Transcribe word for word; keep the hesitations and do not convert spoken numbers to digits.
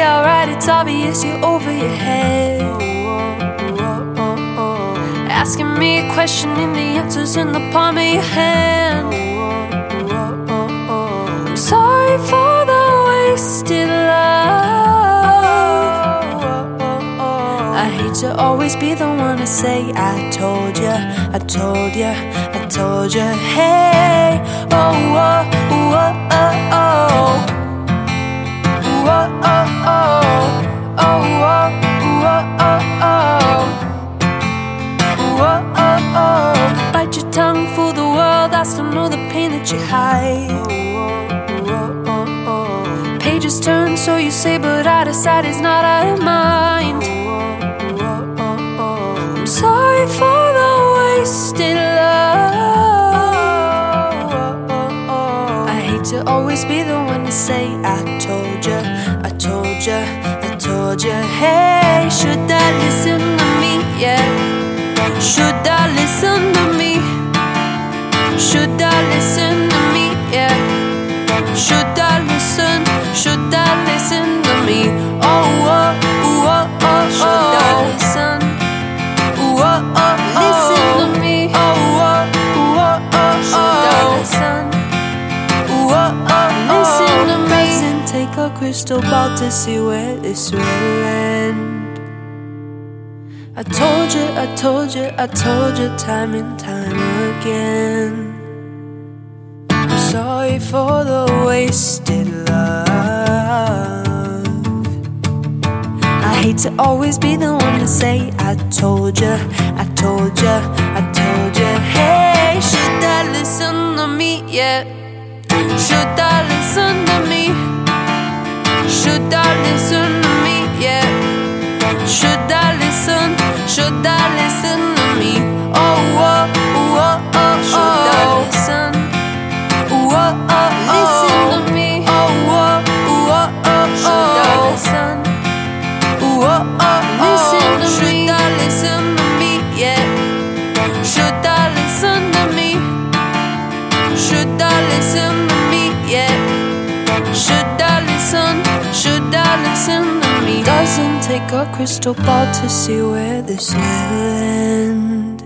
alright, it's obvious you're over your head. Asking me a question and the answer's in the palm of your hand. I'm sorry for the wasted love. I hate to always be the one to say I told ya, I told ya, I told ya. Hey, oh, oh, oh, oh, oh. Oh, oh, oh, oh, oh, oh, oh, oh, oh, oh. Bite your tongue, fool the world. I still know the pain that you hide. Pages turn, so you say, but out of sight is not out of mind. I'm sorry for the wasted love. I hate to always be the one to say I told ya, I told ya, I told ya. Hey, should I listen to me? Yeah. Should I listen to me? Should I listen to me? Yeah. Should I listen? Should I listen to me? Oh, oh, oh, oh, oh. Should I listen? Oh, oh, oh, listen to me. Oh, oh, oh, oh, oh. Should I listen? Oh, oh, oh, listen to me. Doesn't take a crystal ball to see where this will end. I told you, I told you, I told you time and time again. I'm sorry for the wasted love. I hate to always be the one to say I told you, I told you, I told you. Hey, should I listen to me? Yeah. Should I listen to me? Should I listen to me? Yeah. Should I listen? Should I listen to me? Oh, oh, oh, oh, oh. Should I listen? Oh, oh, oh, listen to me. Oh, oh, oh, oh, oh. Should I listen? Oh, oh, oh, listen to me. Should I listen to me? Yeah. Should I listen to me? Should I listen to me? Yeah. Should I listen? Should I listen to me? Doesn't take a crystal ball to see where this will end.